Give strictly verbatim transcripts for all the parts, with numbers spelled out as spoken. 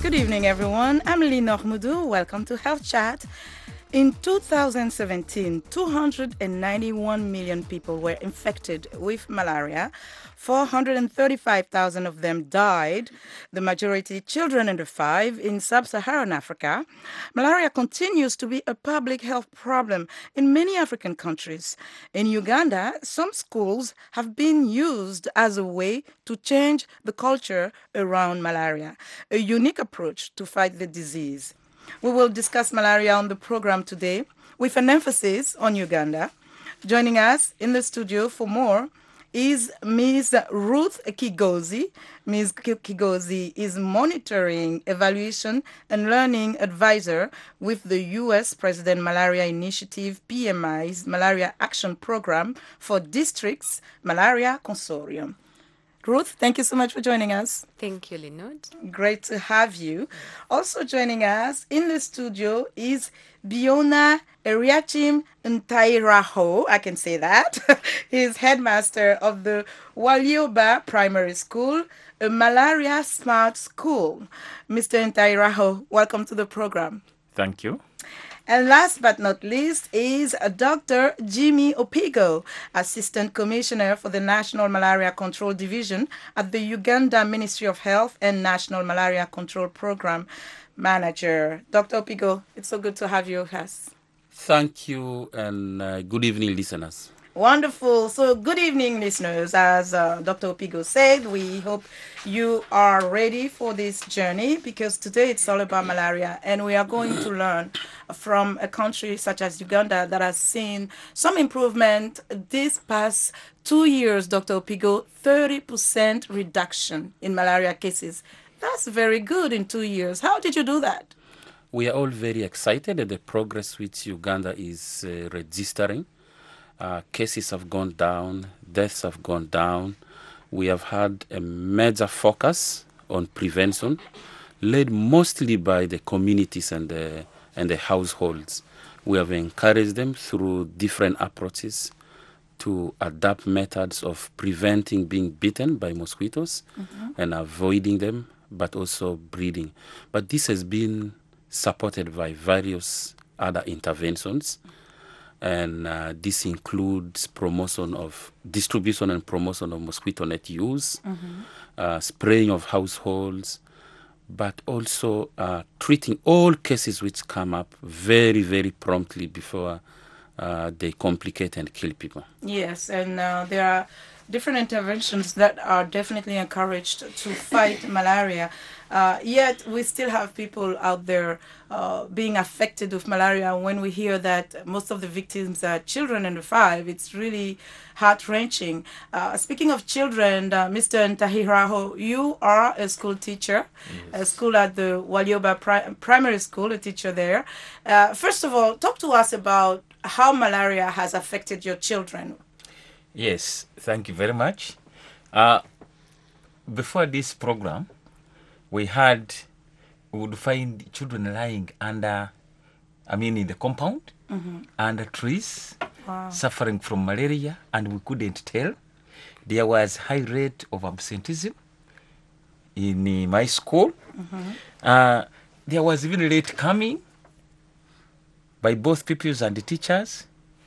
Good evening, everyone. I'm Linor Moudou. Welcome to Health Chat. In two thousand seventeen, two hundred ninety-one million people were infected with malaria. four hundred thirty-five thousand of them died, the majority children under five in sub-Saharan Africa. Malaria continues to be a public health problem in many African countries. In Uganda, some schools have been used as a way to change the culture around malaria, a unique approach to fight the disease. We will discuss malaria on the program today with an emphasis on Uganda. Joining us in the studio for more is Miz Ruth Kigozi. Miz Kigozi is monitoring, evaluation, and learning advisor with the U S President Malaria Initiative P M I's Malaria Action Program for Districts Malaria Consortium. Ruth, thank you so much for joining us. Thank you, Linod. Great to have you. Also joining us in the studio is Biona Eriachim Ntairaho. I can say that. He's headmaster of the Walioba Primary School, a malaria smart school. Mister Ntairaho, welcome to the program. Thank you. And last but not least is Doctor Jimmy Opigo, Assistant Commissioner for the National Malaria Control Division at the Uganda Ministry of Health and National Malaria Control Program Manager. Doctor Opigo, it's so good to have you with us. Thank you, and uh, good evening, listeners. Wonderful. So good evening, listeners. As uh, Doctor Opigo said, we hope you are ready for this journey because today it's all about malaria, and we are going to learn from a country such as Uganda that has seen some improvement this past two years, Doctor Opigo, thirty percent reduction in malaria cases. That's very good in two years. How did you do that? We are all very excited at the progress which Uganda is uh, registering. Uh, cases have gone down, deaths have gone down. We have had a major focus on prevention, led mostly by the communities and the, and the households. We have encouraged them through different approaches to adapt methods of preventing being bitten by mosquitoes mm-hmm. and avoiding them, but also breeding. But this has been supported by various other interventions. And uh, this includes promotion of distribution and promotion of mosquito net use, mm-hmm. uh, spraying of households, but also uh, treating all cases which come up very, very promptly before uh, they complicate and kill people. Yes, and uh, there are different interventions that are definitely encouraged to fight malaria. Uh, yet we still have people out there uh, being affected with malaria. When we hear that most of the victims are children under five, it's really heart-wrenching. Uh, speaking of children, uh, Mister Ntahiraho, you are a school teacher, yes. a school at the Walioba Pri- Primary School, a teacher there. Uh, first of all, talk to us about how malaria has affected your children. Yes, thank you very much. Uh, before this program, we had, we would find children lying under, I mean, in the compound, mm-hmm. under trees, wow. suffering from malaria, and we couldn't tell. There was high rate of absenteeism in uh, my school. Mm-hmm. Uh, there was even late coming by both pupils and the teachers.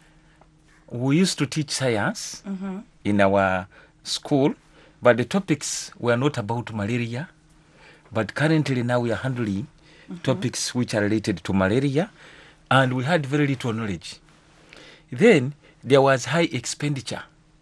We used to teach science mm-hmm. in our school, but the topics were not about malaria. But currently now we are handling mm-hmm. topics which are related to malaria, and we had very little knowledge. Then there was high expenditure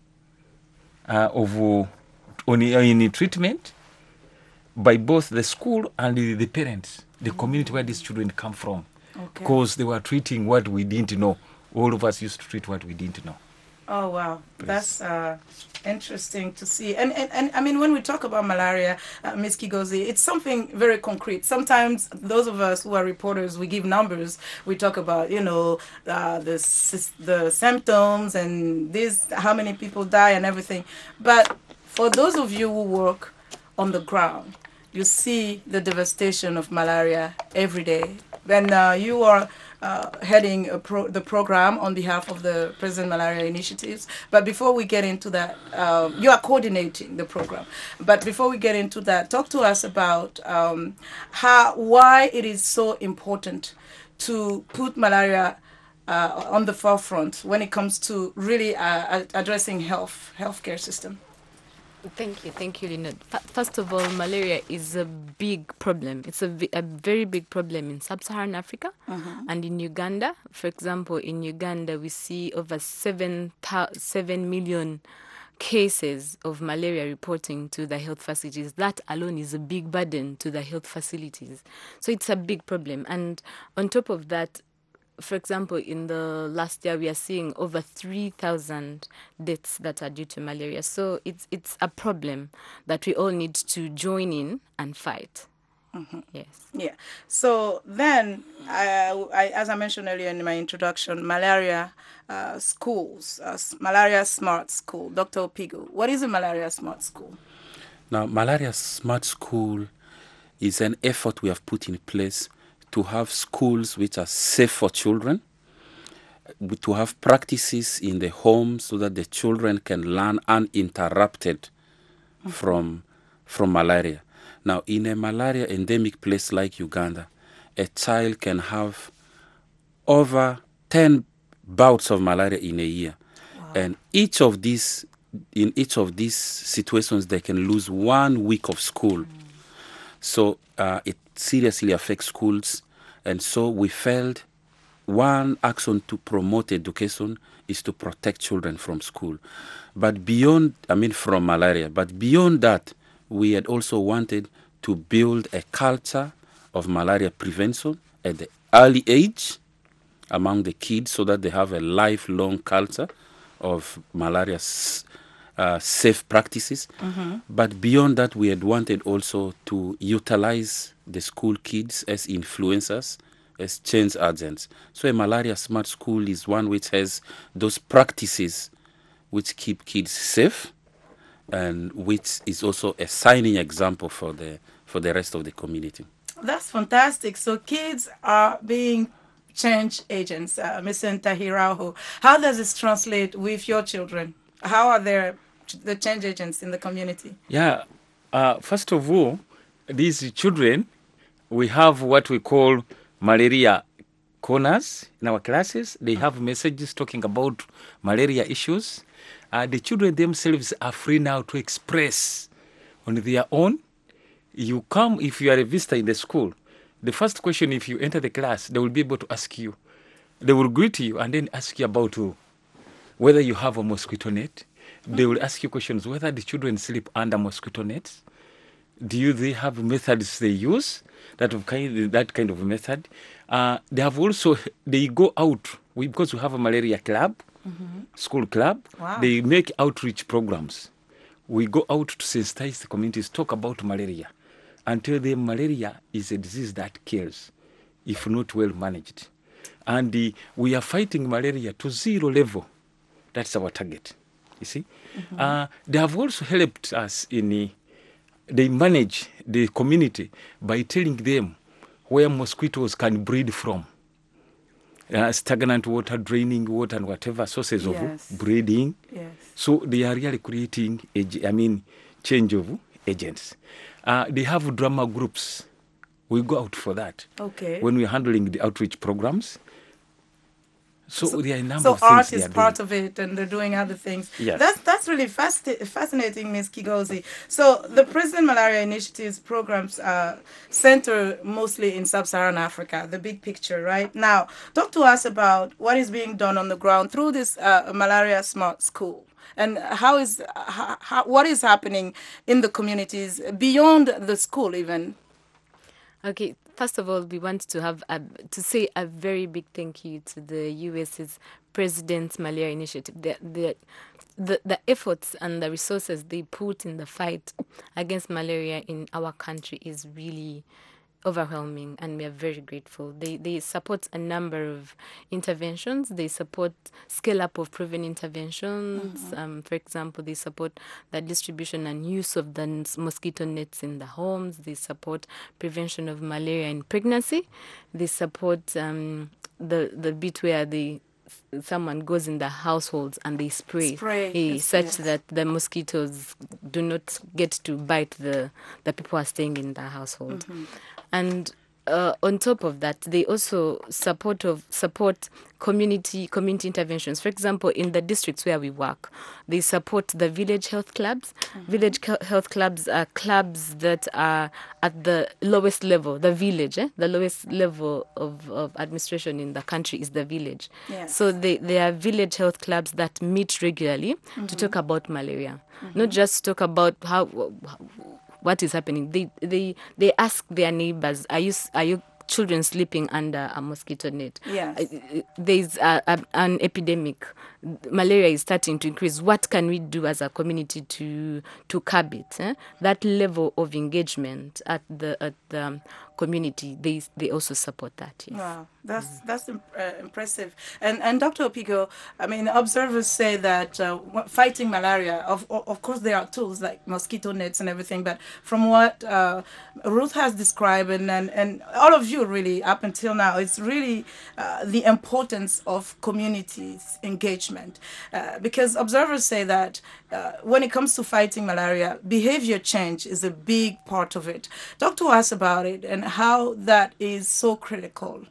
uh, of uh, on, in treatment by both the school and the, the parents, the mm-hmm. community where these children come from, okay. because they were treating what we didn't know. All of us used to treat what we didn't know. Oh, wow. Yes. That's uh, interesting to see. And, and, and I mean, when we talk about malaria, uh, Miz Kigozi, it's something very concrete. Sometimes those of us who are reporters, we give numbers. We talk about, you know, uh, the, the symptoms and this, how many people die and everything. But for those of you who work on the ground, you see the devastation of malaria every day. When uh, you are uh, heading a pro- the program on behalf of the President Malaria Initiatives. But before we get into that, um, you are coordinating the program. But before we get into that, talk to us about um, how why it is so important to put malaria uh, on the forefront when it comes to really uh, addressing health healthcare system. Thank you, thank you, Lynette. F- first of all, malaria is a big problem. It's a, v- a very big problem in sub-Saharan Africa uh-huh. and in Uganda. For example, in Uganda, we see over seven, th- seven million cases of malaria reporting to the health facilities. That alone is a big burden to the health facilities. So it's a big problem. And on top of that, for example, in the last year, we are seeing over three thousand deaths that are due to malaria. So it's it's a problem that we all need to join in and fight. Mm-hmm. Yes. Yeah. So then, uh, I, as I mentioned earlier in my introduction, malaria uh, schools, uh, malaria smart school. Doctor Opigo, what is a malaria smart school? Now, malaria smart school is an effort we have put in place to have schools which are safe for children, to have practices in the home so that the children can learn uninterrupted mm-hmm. from, from malaria. Now, in a malaria endemic place like Uganda, a child can have over ten bouts of malaria in a year. Wow. And each of these, in each of these situations, they can lose one week of school. Mm. So uh, it seriously affects schools. And so we felt one action to promote education is to protect children from school. But beyond, I mean, from malaria, but beyond that, we had also wanted to build a culture of malaria prevention at the early age among the kids so that they have a lifelong culture of malaria uh, safe practices. Mm-hmm. But beyond that, we had wanted also to utilize the school kids as influencers, as change agents. So a malaria smart school is one which has those practices which keep kids safe and which is also a shining example for the for the rest of the community. That's fantastic. So kids are being change agents. Uh, Mister Ntahiraho, how does this translate with your children? How are they the change agents in the community? Yeah, uh, first of all, these children, we have what we call malaria corners in our classes. They have messages talking about malaria issues. Uh, the children themselves are free now to express on their own. You come, if you are a visitor in the school, the first question, if you enter the class, they will be able to ask you. They will greet you and then ask you about uh, whether you have a mosquito net. Mm-hmm. They will ask you questions whether the children sleep under mosquito nets. Do you, they have methods they use, that of kind, that kind of method. Uh, they have also, they go out, we, because we have a malaria club, mm-hmm. school club, wow. They make outreach programs. We go out to sensitize the communities, talk about malaria, and tell them malaria is a disease that kills if not well managed. And the, we are fighting malaria to zero level. That's our target, you see. Mm-hmm. Uh, they have also helped us in, uh, they manage the community by telling them where mosquitoes can breed from. Uh, stagnant water, draining water, and whatever sources yes. of breeding. Yes. So they are really creating, I mean, change of agents. Uh, they have drama groups. We go out for that. Okay. When we're handling the outreach programs. So, so there are a number so of things. art is part doing. of it, and they're doing other things. Yes. That's that's really fasti- fascinating, Miz Kigozi. So the President Malaria Initiatives programs uh, center mostly in sub-Saharan Africa, the big picture, right? Now, talk to us about what is being done on the ground through this uh, Malaria Smart School. And how is how, how, what is happening in the communities beyond the school even? Okay, first of all, we want to have a, to say a very big thank you to the U S's President's Malaria Initiative. The, the the the efforts and the resources they put in the fight against malaria in our country is really overwhelming, and we are very grateful. They they support a number of interventions. They support scale up of proven interventions. Mm-hmm. Um, for example, they support the distribution and use of the mosquito nets in the homes. They support prevention of malaria in pregnancy. They support um, the the bit where the someone goes in the households and they spray, Spray, eh, yes, such yes. that the mosquitoes do not get to bite the the people who are staying in the household. And uh, on top of that, they also support of support community community interventions. For example, in the districts where we work, they support the village health clubs. Village co- health clubs are clubs that are at the lowest level, the village. Eh? The lowest level of, of administration in the country is the village. Yes. So they, they are village health clubs that meet regularly to talk about malaria, not just talk about how. what is happening. They they they ask their neighbors, are you s- are you children sleeping under a mosquito net? Yes. Uh, There's a, a, an epidemic. Malaria is starting to increase. What can we do as a community to to curb it? eh? That level of engagement at the at the community, they they also support that. Yes. Wow, that's that's im- uh, impressive. And and Doctor Opigo, I mean, observers say that uh, wh- fighting malaria, of of of course, there are tools like mosquito nets and everything. But from what uh, Ruth has described, and, and and all of you really up until now, it's really uh, the importance of communities engagement, uh, because observers say that uh, when it comes to fighting malaria, behavior change is a big part of it. Talk to us about it and how that is so critical.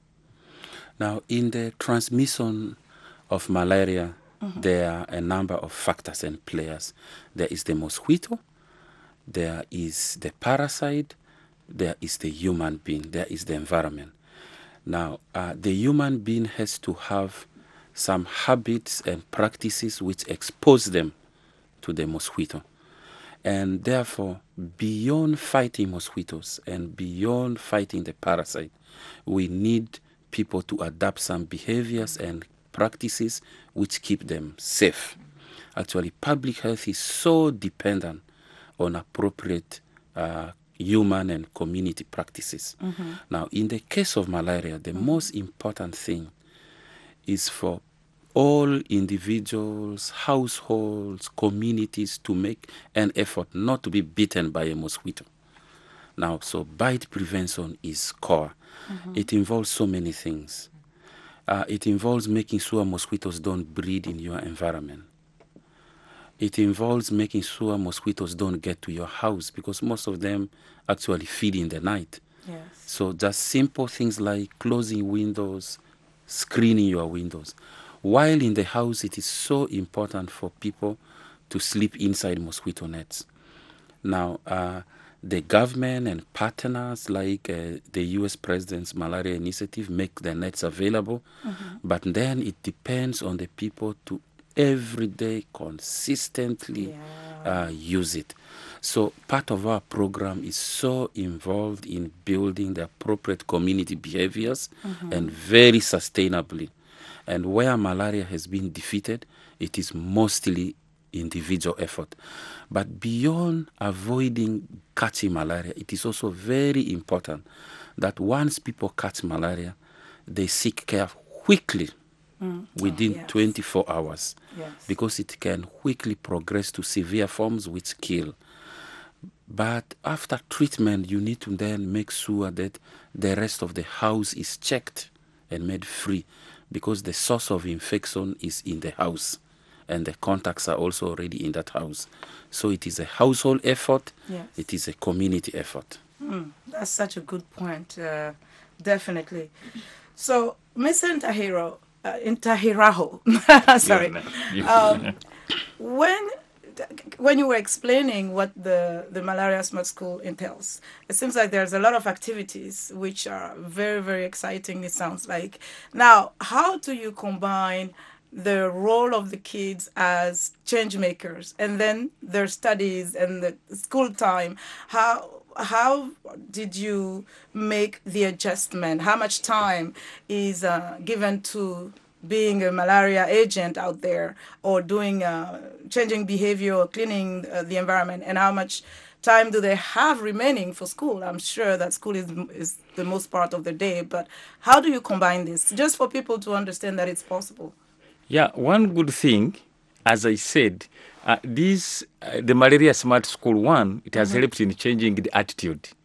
Now, in the transmission of malaria, there are a number of factors and players. There is the mosquito, there is the parasite, there is the human being, there is the environment. Now, uh, the human being has to have some habits and practices which expose them to the mosquito. And therefore, beyond fighting mosquitoes and beyond fighting the parasite, we need people to adapt some behaviors and practices which keep them safe. Actually, public health is so dependent on appropriate uh, human and community practices. Now, in the case of malaria, the most important thing is for all individuals, households, communities to make an effort not to be bitten by a mosquito. Now, so bite prevention is core. It involves so many things. Uh, it involves making sure mosquitoes don't breed in your environment. It involves making sure mosquitoes don't get to your house because most of them actually feed in the night. Yes. So just simple things like closing windows, screening your windows. While in the house, it is so important for people to sleep inside mosquito nets. Now, uh, the government and partners like uh, the U S President's Malaria Initiative make the nets available, but then it depends on the people to every day consistently uh, use it. So part of our program is so involved in building the appropriate community behaviors and very sustainably. And where malaria has been defeated, it is mostly individual effort. But beyond avoiding catching malaria, it is also very important that once people catch malaria, they seek care quickly within Oh, yes. twenty-four hours Yes. because it can quickly progress to severe forms which kill. But after treatment, you need to then make sure that the rest of the house is checked and made free because the source of infection is in the house and the contacts are also already in that house. So it is a household effort, Yes. it is a community effort. That's such a good point, uh, definitely. So, Mister Ntahiro, uh, Ntahiraho, sorry, You- um, when when you were explaining what the, the Malaria Smart School entails, it seems like there's a lot of activities which are very, very exciting, it sounds like. Now, how do you combine the role of the kids as change makers and then their studies and the school time? How how did you make the adjustment? How much time is uh, given to being a malaria agent out there or doing uh, changing behavior or cleaning uh, the environment, and how much time do they have remaining for school? I'm sure that school is is the most part of the day, but how do you combine this just for people to understand that it's possible? Yeah, one good thing, as I said, uh, this uh, the Malaria Smart School one, it has helped in changing the attitude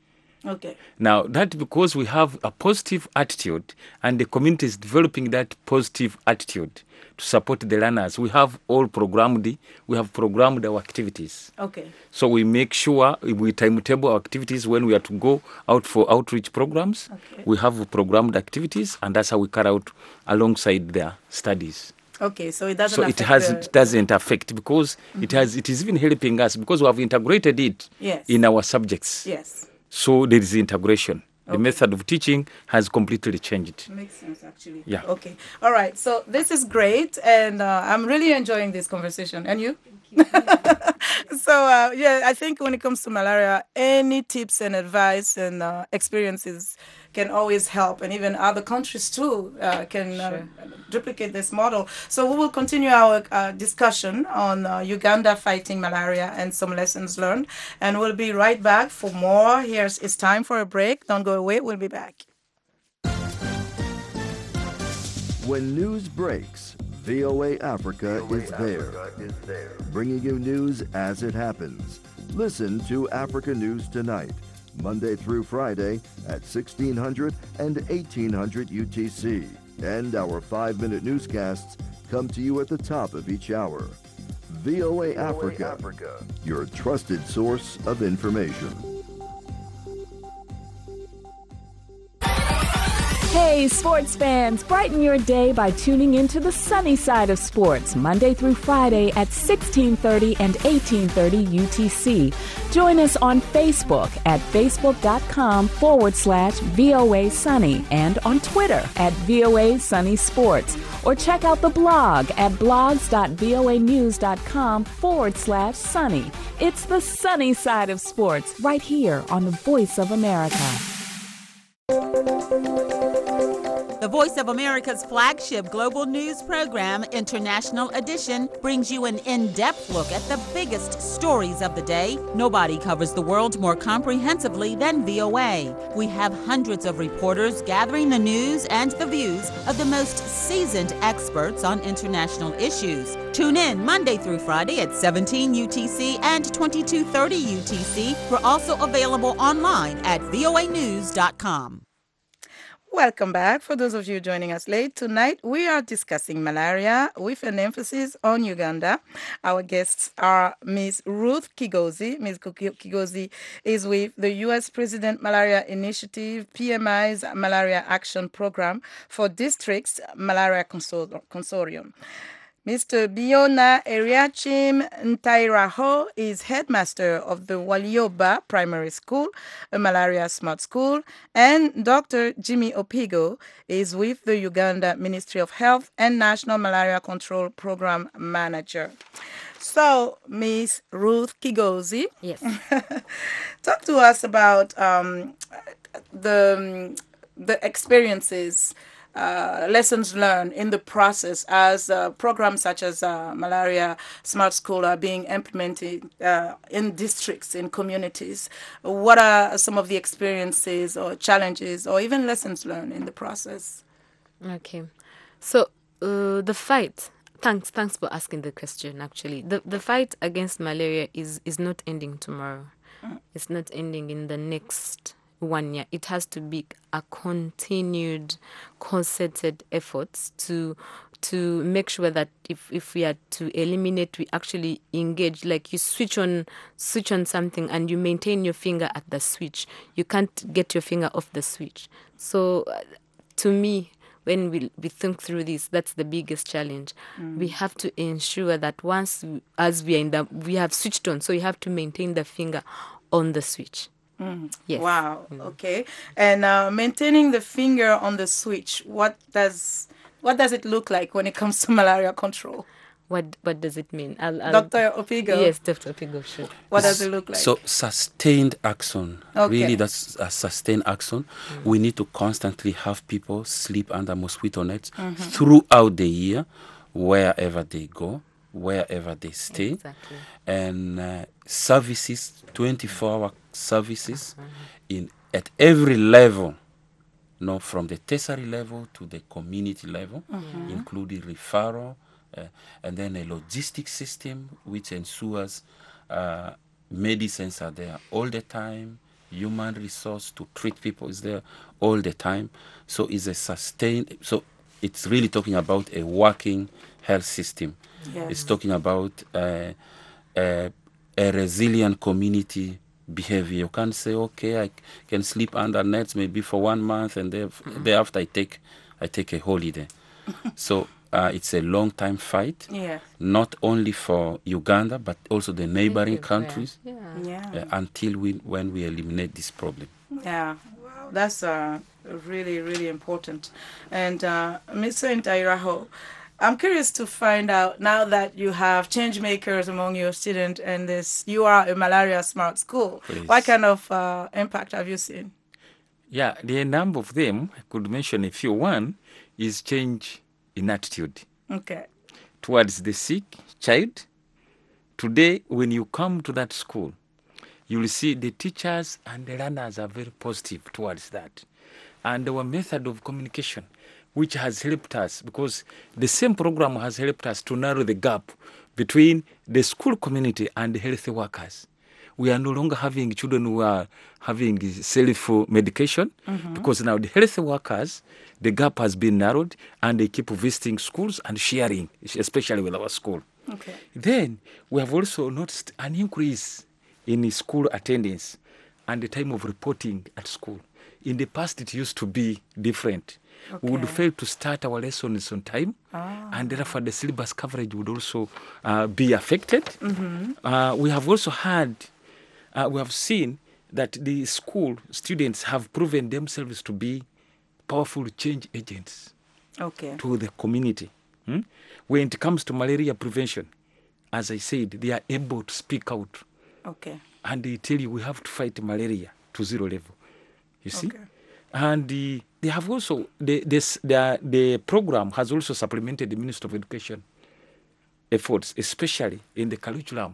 Okay. Now, that because we have a positive attitude and the community is developing that positive attitude to support the learners, we have all programmed, we have programmed our activities. Okay. So we make sure we timetable our activities when we are to go out for outreach programs. Okay. We have programmed activities, and that's how we carry out alongside their studies. Okay, so it doesn't So it affect has the, it doesn't affect because mm-hmm. it has it is even helping us because we have integrated it yes. in our subjects. Yes. So there is integration. The Okay. method of teaching has completely changed. Makes sense, actually. Yeah. Okay. All right. So this is great, and uh, I'm really enjoying this conversation. And you? So uh, yeah, I think when it comes to malaria, any tips and advice and uh, experiences can always help, and even other countries too uh, can uh, duplicate this model. So we will continue our uh, discussion on uh, Uganda fighting malaria and some lessons learned, and we'll be right back for more. Here's it's time for a break. Don't go away. We'll be back. When news breaks, V O A Africa is there, bringing you news as it happens. Listen to Africa News Tonight, Monday through Friday at sixteen hundred and eighteen hundred U T C. And our five-minute newscasts come to you at the top of each hour. V O A Africa, your trusted source of information. Hey, sports fans, brighten your day by tuning into the sunny side of sports, Monday through Friday at sixteen thirty and eighteen thirty U T C. Join us on Facebook at facebook.com forward slash VOA Sunny and on Twitter at VOA Sunny Sports. Or check out the blog at blogs.voanews.com forward slash sunny. It's the sunny side of sports right here on the Voice of America. The Voice of America's flagship global news program, International Edition, brings you an in-depth look at the biggest stories of the day. Nobody covers the world more comprehensively than V O A. We have hundreds of reporters gathering the news and the views of the most seasoned experts on international issues. Tune in Monday through Friday at seventeen U T C and twenty-two thirty U T C. We're also available online at V O A news dot com. Welcome back. For those of you joining us late, tonight we are discussing malaria with an emphasis on Uganda. Our guests are Miz Ruth Kigozi. Miz Kigozi is with the U S President Malaria Initiative, P M I's Malaria Action Program for Districts Malaria Consor- Consortium. Mister Biona Eriachim Ntairaho is headmaster of the Walioba Primary School, a malaria smart school, and Doctor Jimmy Opigo is with the Uganda Ministry of Health and National Malaria Control Program Manager. So, Miss Ruth Kigozi, Yes. talk to us about um, the the experiences. Uh, lessons learned in the process as uh, programs such as uh, Malaria Smart School are being implemented uh, in districts, in communities. What are some of the experiences or challenges or even lessons learned in the process? Okay. So uh, the fight, thanks thanks for asking the question, actually. The the fight against malaria is, is not ending tomorrow. Mm. It's not ending in the next one year. It has to be a continued, concerted efforts to to make sure that if, if we are to eliminate, we actually engage. Like you switch on switch on something and you maintain your finger at the switch. You can't get your finger off the switch. So uh, to me, when we we think through this, that's the biggest challenge. Mm. We have to ensure that once, we, as we are in the, we have switched on, so you have to maintain the finger on the switch. Mm. Yes. Wow. Mm. Okay. And uh, maintaining the finger on the switch. What does what does it look like when it comes to malaria control? What what does it mean? I'll, I'll, Doctor Opigo. Yes, Doctor Opigo should. What does it look like? So sustained action. Okay. Really, that's a sustained action. Mm. We need to constantly have people sleep under mosquito nets mm-hmm. throughout the year, wherever they go, wherever they stay. Exactly. And uh, services, twenty-four hour services uh-huh. in at every level, you know, from the tertiary level to the community level, uh-huh. including referral, uh, and then a logistic system which ensures uh, medicines are there all the time, human resource to treat people is there all the time. So it's a sustained, so it's really talking about a working health system. Yes. It's talking about uh, uh, a resilient community behavior. You can't say, okay, I can sleep under nets maybe for one month and mm-hmm. thereafter I take I take a holiday. So uh, it's a long time fight, yeah. not only for Uganda but also the neighboring countries Yeah. Yeah. uh, until we when we eliminate this problem. Yeah, wow, that's uh, really, really important. And uh, Mister Ntahiraho, I'm curious to find out, now that you have change makers among your students and this, you are a malaria smart school, Please. What kind of uh, impact have you seen? Yeah, the number of them, I could mention a few. One is change in attitude Okay. towards the sick child. Today, when you come to that school, you will see the teachers and the learners are very positive towards that. And our method of communication, which has helped us, because the same program has helped us to narrow the gap between the school community and the health workers. We are no longer having children who are having self-medication, mm-hmm. because now the health workers, the gap has been narrowed and they keep visiting schools and sharing, especially with our school. Okay. Then we have also noticed an increase in school attendance and the time of reporting at school. In the past, it used to be different. Okay. We would fail to start our lessons on time, ah. and therefore the syllabus coverage would also uh, be affected. Mm-hmm. Uh, we have also had, uh, we have seen that the school students have proven themselves to be powerful change agents okay. to the community. Hmm? When it comes to malaria prevention, as I said, they are able to speak out. Okay. And they tell you we have to fight malaria to zero level. You see? Okay. And the, they have also, the, this, the, the program has also supplemented the Ministry of Education efforts, especially in the curriculum.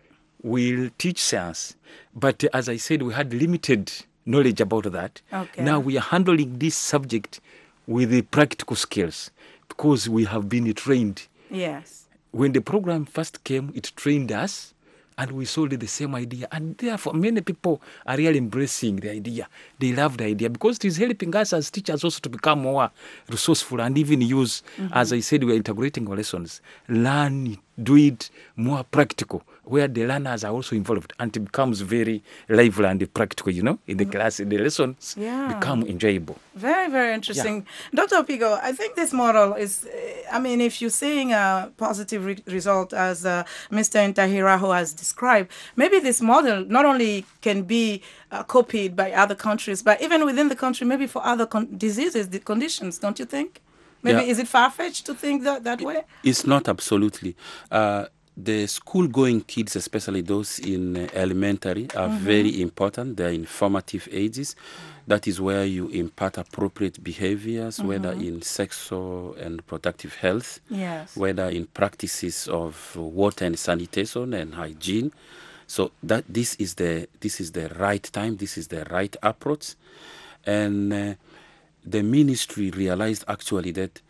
We'll teach science, but uh, as I said, we had limited knowledge about that. Okay. Now we are handling this subject with the practical skills because we have been trained. Yes. When the program first came, it trained us, and we sold the same idea. And therefore, many people are really embracing the idea. They love the idea because it is helping us as teachers also to become more resourceful and even use, mm-hmm. as I said, we are integrating our lessons. Learn, do it more practical, where the learners are also involved, and it becomes very lively and practical, you know, in the class, in the lessons yeah. become enjoyable. Very, very interesting. Yeah. Doctor Opigo, I think this model is, I mean, if you're seeing a positive re- result as uh, Mister Ntahiraho has described, maybe this model not only can be uh, copied by other countries, but even within the country, maybe for other con- diseases, the conditions, don't you think? Maybe yeah. Is it far-fetched to think that, that way? It's not absolutely. Uh, the school-going kids, especially those in uh, elementary, are mm-hmm. very important. They're in formative ages. That is where you impart appropriate behaviors, mm-hmm. whether in sexual and reproductive health, yes. whether in practices of water and sanitation and hygiene. So that this is the this is the right time. This is the right approach, and uh, the ministry realized actually that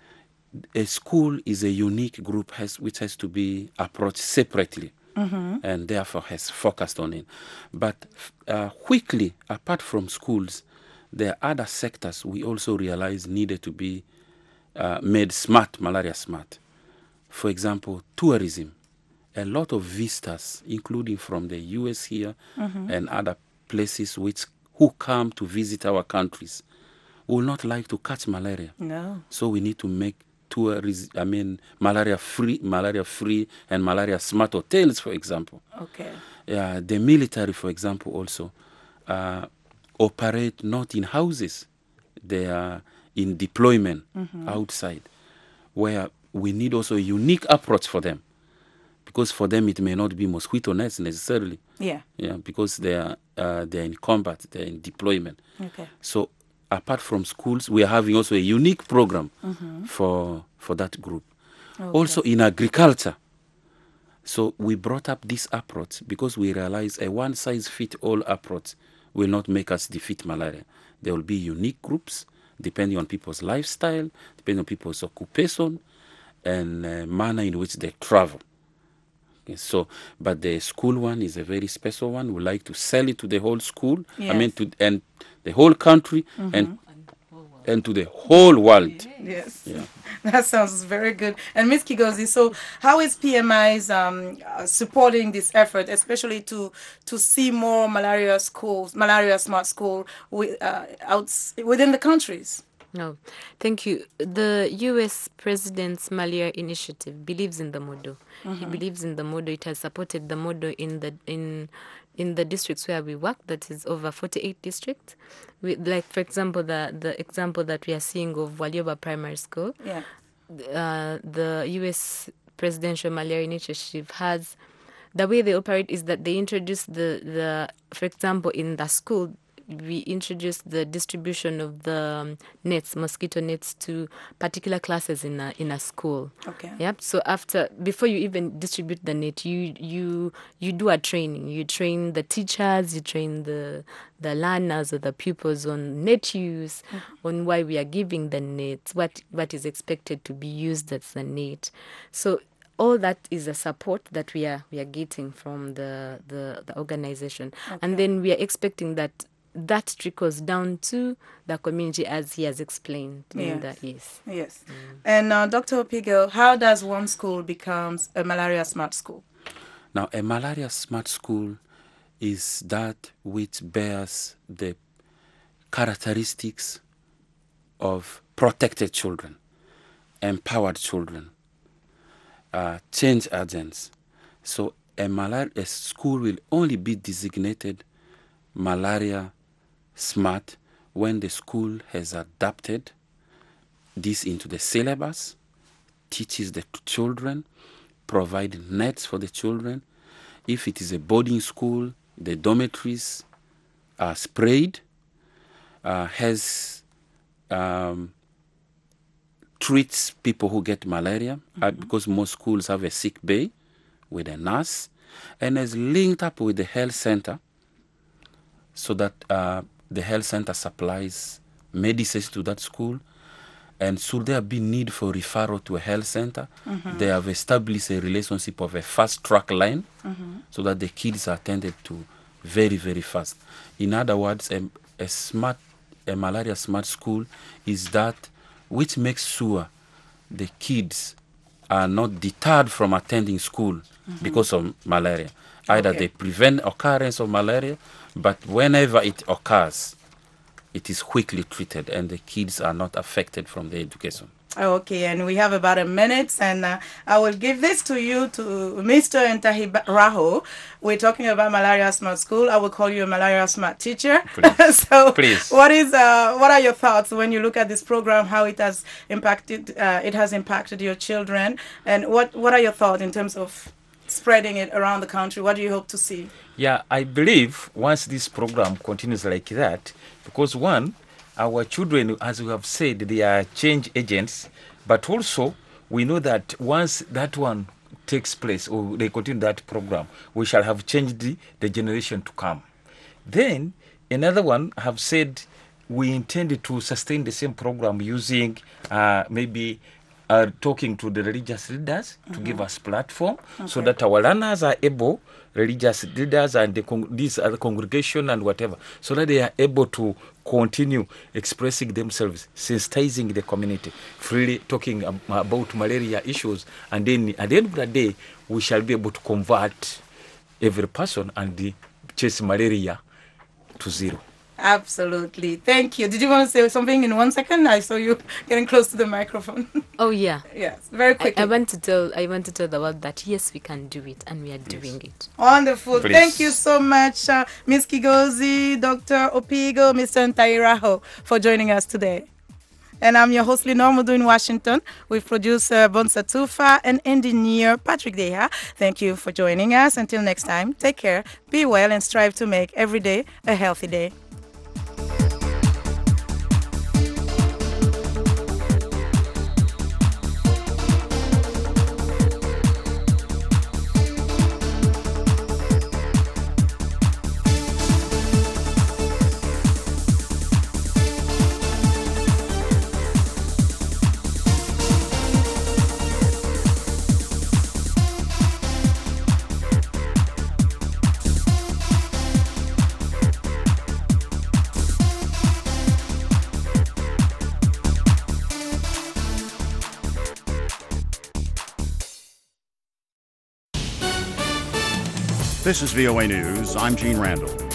a school is a unique group has, which has to be approached separately, mm-hmm. and therefore has focused on it. But uh, quickly, apart from schools, there are other sectors we also realized needed to be uh, made smart, malaria smart. For example, tourism. A lot of visitors, including from the U S here mm-hmm. and other places which who come to visit our countries, will not like to catch malaria. No. So we need to make tourism, I mean, malaria-free, malaria-free and malaria-smart hotels, for example. Okay. Uh, the military, for example, also uh, operate not in houses. They are in deployment mm-hmm. outside, where we need also a unique approach for them. Because for them, it may not be mosquito nets necessarily. Yeah. Yeah, because they are, uh, they are in combat, they are in deployment. Okay. So apart from schools, we are having also a unique program mm-hmm. for for that group. Okay. Also in agriculture. So we brought up this approach because we realize a one-size-fits-all approach will not make us defeat malaria. There will be unique groups depending on people's lifestyle, depending on people's occupation, and uh, manner in which they travel. So, but the school one is a very special one. We like to sell it to the whole school. Yes. I mean, to and the whole country and and to the whole world. Yes, Yeah. that sounds very good. And Miz Kigozi, so how is P M I's um, uh, supporting this effort, especially to to see more malaria schools, malaria smart school with, uh, out within the countries? No, thank you. The U S President's Malaria Initiative believes in the model. He believes in the model. It has supported the model in the in in the districts where we work. That is over forty-eight districts. We, like for example, the the example that we are seeing of Walioba Primary School. Yeah. Uh, the U S Presidential Malaria Initiative has the way they operate is that they introduce the the for example in the school. We introduced the distribution of the um, nets, mosquito nets, to particular classes in a in a school. Okay. Yep. So after, before you even distribute the net, you you you do a training. You train the teachers, you train the the learners or the pupils on net use, on why we are giving the net, what what is expected to be used as the net. So all that is a support that we are we are getting from the the, the organization, and then we are expecting that that trickles down to the community as he has explained in the Yes. yes. Yes. And uh, Doctor Opigo, how does one school becomes a malaria smart school? Now, a malaria smart school is that which bears the characteristics of protected children, empowered children, uh, change agents. So a, malaria, a school will only be designated malaria smart when the school has adapted this into the syllabus, teaches the children, provide nets for the children. If it is a boarding school, the dormitories are sprayed, uh, has um, treats people who get malaria, uh, because most schools have a sick bay with a nurse, and is linked up with the health center so that uh, the health center supplies medicines to that school. And should there be need for referral to a health center, they have established a relationship of a fast track line so that the kids are attended to very, very fast. In other words, a, a smart, a malaria smart school is that which makes sure the kids are not deterred from attending school because of malaria. Either Okay. they prevent occurrence of malaria, but whenever it occurs, it is quickly treated and the kids are not affected from the education. Okay, and we have about a minute, and uh, I will give this to you, to Mister Entahi Raho. We're talking about Malaria Smart School. I will call you a Malaria Smart teacher. Please. so, Please. what is uh, what are your thoughts when you look at this program? How it has impacted uh, it has impacted your children, and what what are your thoughts in terms of spreading it around the country? What do you hope to see? Yeah, I believe once this program continues like that, because one, our children, as we have said, they are change agents, but also we know that once that one takes place or they continue that program, we shall have changed the, the generation to come. Then another one have said we intended to sustain the same program using uh, maybe uh, talking to the religious leaders to give us platform so that our learners are able, religious leaders and the con- these other congregation and whatever, so that they are able to continue expressing themselves, sensitizing the community, freely talking ab- about malaria issues, and then at the end of the day, we shall be able to convert every person and the chase malaria to zero. Absolutely. Thank you. Did you want to say something in one second? I saw you getting close to the microphone. Oh yeah. Yes, very I, quickly. I want to tell I want to tell the world that yes, we can do it, and we are doing it. Wonderful. Please. Thank you so much, uh, Miz Kigozi, Doctor Opigo, Mister Ntairaho, for joining us today. And I'm your host, Lenore Mudu in Washington, with producer Bonsa Tufa and engineer Patrick Deha. Thank you for joining us. Until next time, take care, be well, and strive to make every day a healthy day. This is V O A News. I'm Gene Randall.